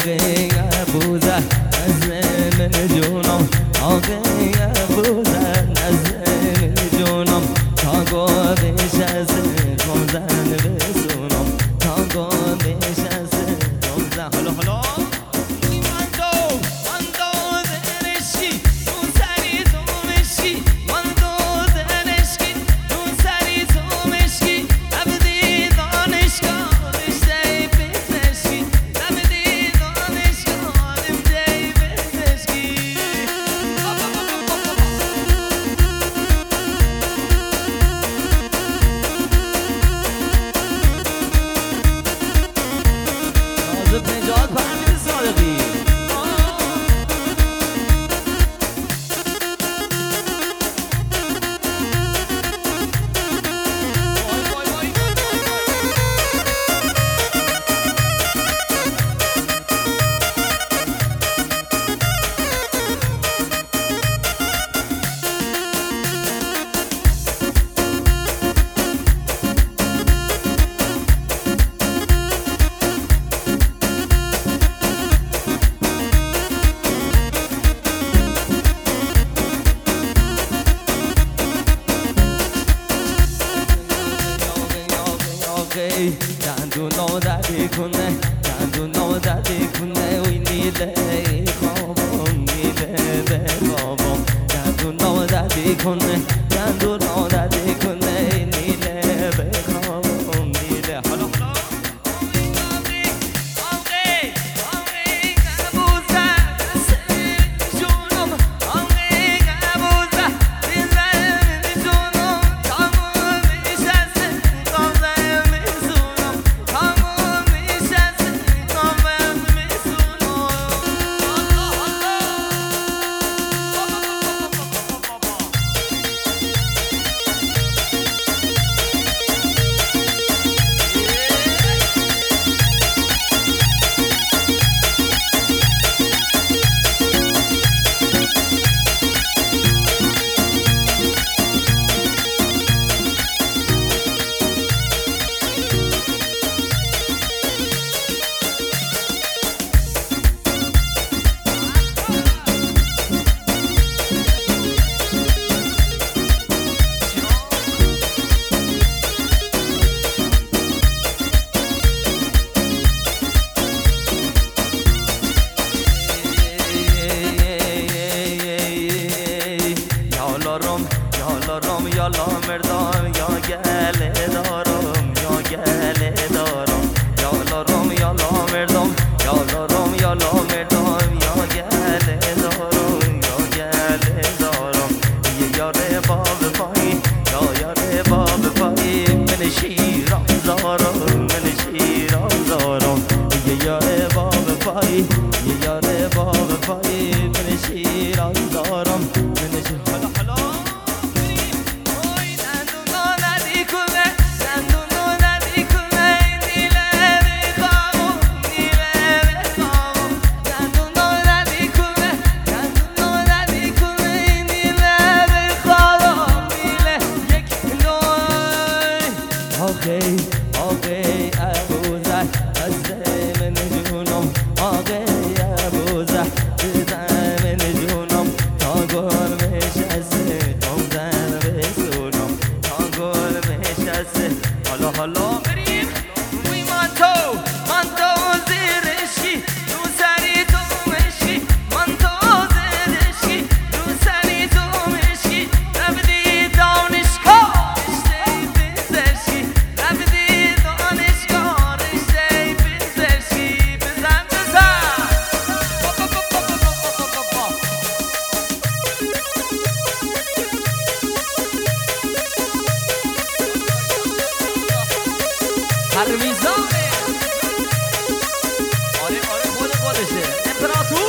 آقای ابوذر نزل جونم آقای ابوذر نزل جونم تا گادش از روزن بسونم تا گادش از روزن حالا نجات پروین صادقی دندون دردی کنه دندون دردی کنه وی نیله خوابم نیله به خوابم دندون دردی کنه دندون دردی کنه نیله به خوابم نیله حالا یالا مردم یا گله دارم یا گله دارم یالا روم یالا مردم یالا روم یالا مردم یا گله دارم یا گله دارم یه یاره باب پایی یا یاره باب پایی من شیرم دارم من شیرم دارم یه یاره باب پایی یه یاره باب پایی من شیرم دارم من شیرم آقای ابوذر از من جونم آقای ابوذر من جونم تا گرمش از روزن بسونم تا گرمش از حالا بریم روی مانتو زیرشی رو سری تو مشی مانتو زیرشی رو سری تو مشی رفتی دانشگاه رشته پزشکی رفتی دانشگاه رشته پزشکی بزن پرویزانه آره خودشه امپراتور